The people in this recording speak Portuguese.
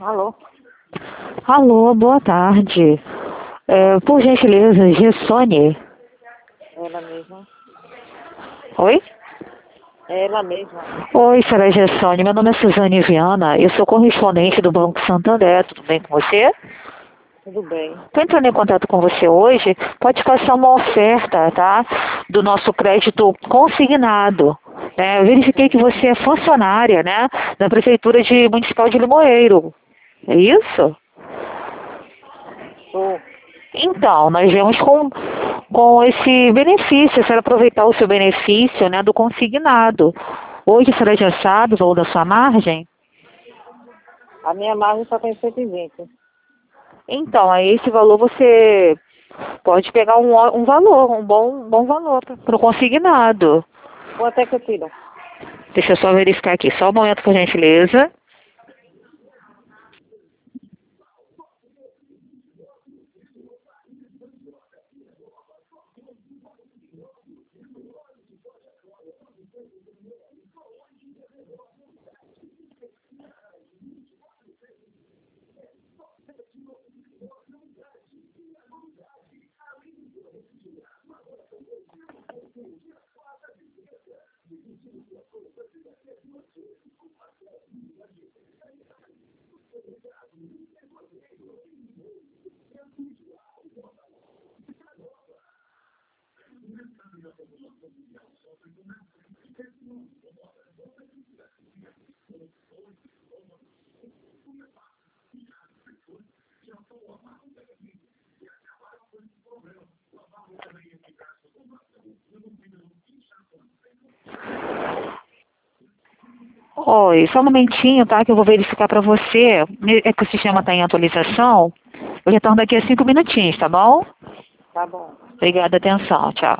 Alô? Alô, boa tarde. Por gentileza, Gessone. Ela mesma. Oi? Ela mesma. Oi, senhora Gessone. Meu nome é Suzane Viana. Eu sou correspondente do Banco Santander. Tudo bem com você? Tudo bem. Estou entrando em contato com você hoje. Pode passar uma oferta, tá? Do nosso crédito consignado. Eu verifiquei que você é funcionária, né? Da Prefeitura Municipal de Limoeiro. É isso? Sou. Então, nós viemos com esse benefício, a senhora aproveitar o seu benefício, né, do consignado. Hoje a senhora já sabe o valor da sua margem? A minha margem só tem 120. Então, aí esse valor você pode pegar um valor, um bom valor para o consignado. Quanto é que eu tiro? Deixa eu só verificar aqui, só um momento, por gentileza. Oi, só um momentinho, tá? Que eu vou verificar para você. É que o sistema está em atualização. Eu retorno daqui a 5 minutinhos, tá bom? Tá bom. Obrigada, atenção. Tchau.